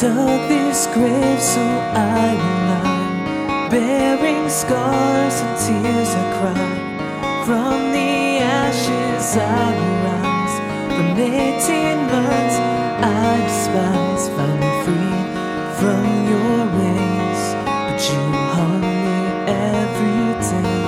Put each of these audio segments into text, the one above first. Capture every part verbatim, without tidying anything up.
dug this grave so I will lie, bearing scars and tears I cry. From the ashes I will rise. From eighteen months I despise, finally free from your ways, but you haunt me every day.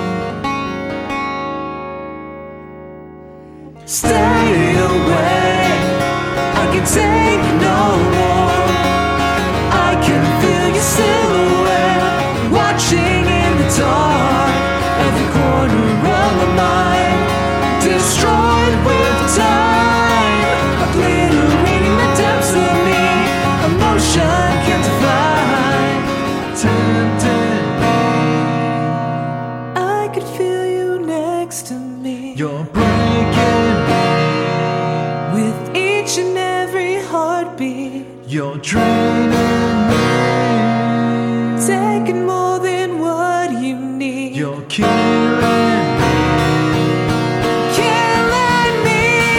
Stay away, I can take no more. I can feel your silhouette watching in the dark. Every corner of my mind destroyed with time, obliterating the depths of me. Emotion can't define, tempting me. I could feel you next to me. You're breaking me with each and every heartbeat. You're draining me, taking more than what you need. you're killing me. Killing me.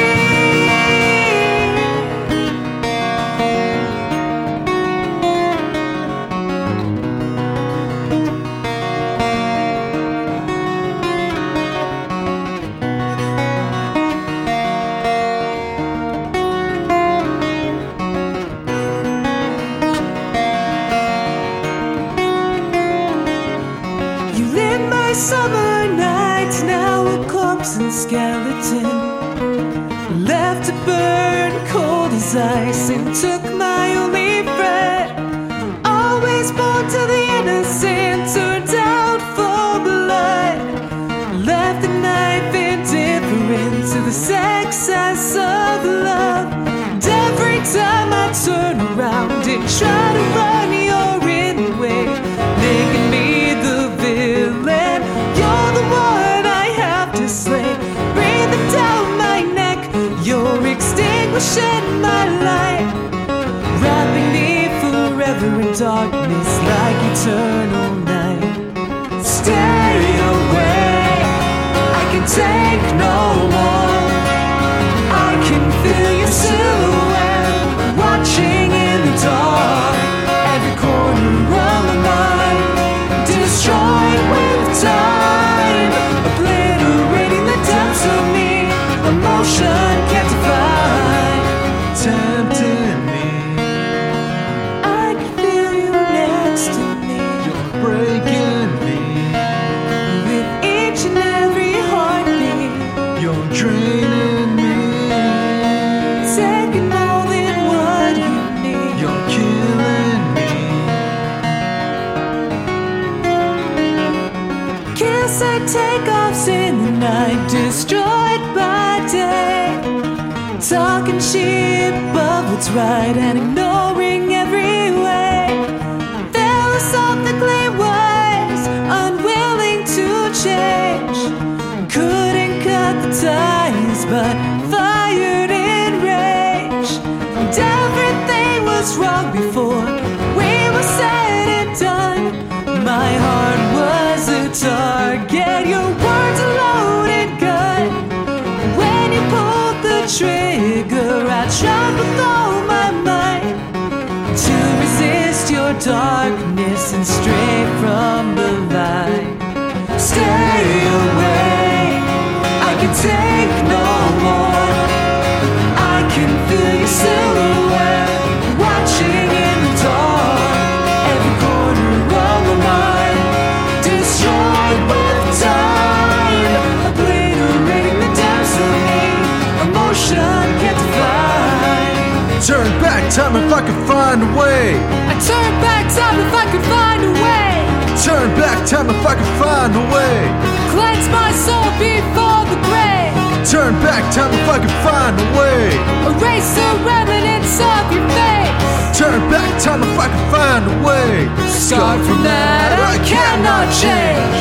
You lit my summer nights, now a corpse and skeleton, left to burn cold as ice, and took my only friend. Always born to the innocent, turned out for blood, left the knife indifferent to the excess of love. And every time I turn around and try to run, you're in the way, making me the villain. You're the one I have to slay, breathing down my neck. You're extinguishing my light, wrapping me forever in darkness like eternal night. Stay away, I can take no more. I can feel your silhouette watching in the dark. Every corner of my mind destroyed with time, obliterating the depths of me. Emotion can't define, Tempting me, I can feel you next to me. you're breaking me, With each and every heartbeat, you're draining me, taking more than what you need. you're killing me. Kiss and takeoffs in the night, destroyed by day, talking cheap of what's right and ignoring every way. Philosophically wise, unwilling to change, couldn't cut the ties but fired in rage. And everything was wrong before we were said and done. My heart was a target, your words a loaded gun. When you pulled the trigger, I tried with all my might to resist your darkness and stray from the light. Stay away, I can take no more. I can feel your silhouette watching in the dark. Every corner of my mind destroyed with time, obliterating the depths of me. Emotion can't define. Turn back time if I could find a way. I turn back time if I could find a way. Turn back time if I could find a way. Cleanse my soul before the grave. Turn back time if I could find a way. Erase the remnants of your face. Turn back time if I could find a way. Scarred from that I cannot change.